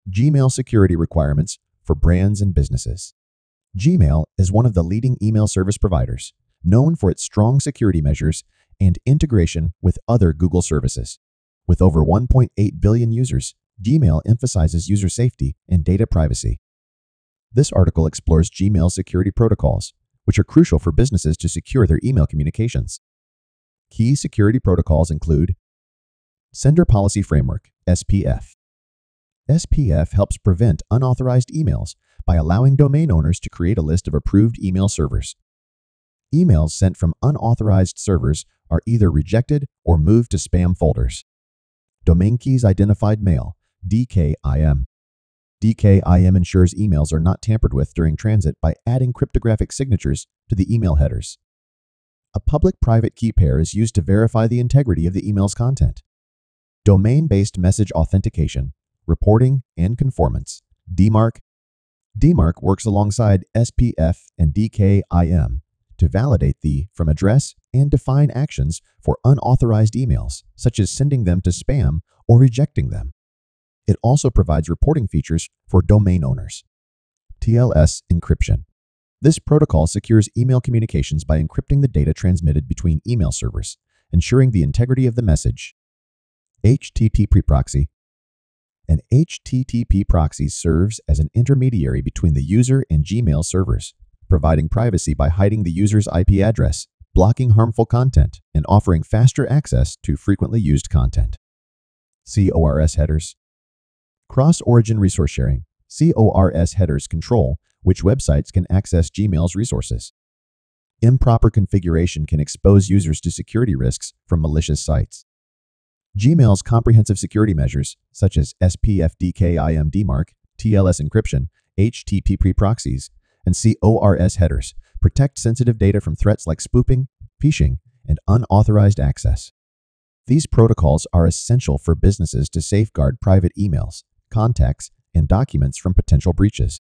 Gmail security requirements for brands and businesses. Gmail is one of the leading email service providers, known for its strong security measures and integration with other Google services. With over 1.8 billion users, Gmail emphasizes user safety and data privacy. This article explores Gmail's security protocols, which are crucial for businesses to secure their email communications. Key security protocols include Sender Policy Framework, SPF. SPF helps prevent unauthorized emails by allowing domain owners to create a list of approved email servers. Emails sent from unauthorized servers are either rejected or moved to spam folders. Domain Keys Identified Mail, DKIM. DKIM ensures emails are not tampered with during transit by adding cryptographic signatures to the email headers. A public-private key pair is used to verify the integrity of the email's content. Domain-based message authentication, reporting, and conformance, DMARC. DMARC works alongside SPF and DKIM to validate the from address and define actions for unauthorized emails, such as sending them to spam or rejecting them. It also provides reporting features for domain owners. TLS encryption. This protocol secures email communications by encrypting the data transmitted between email servers, ensuring the integrity of the message. HTTP proxy. An HTTP proxy serves as an intermediary between the user and Gmail servers, providing privacy by hiding the user's IP address, blocking harmful content, and offering faster access to frequently used content. CORS headers. Cross-origin resource sharing. CORS headers control which websites can access Gmail's resources. Improper configuration can expose users to security risks from malicious sites. Gmail's comprehensive security measures, such as SPF DKIM DMARC, TLS encryption, HTTP proxies, and CORS headers, protect sensitive data from threats like spoofing, phishing, and unauthorized access. These protocols are essential for businesses to safeguard private emails, contacts, and documents from potential breaches.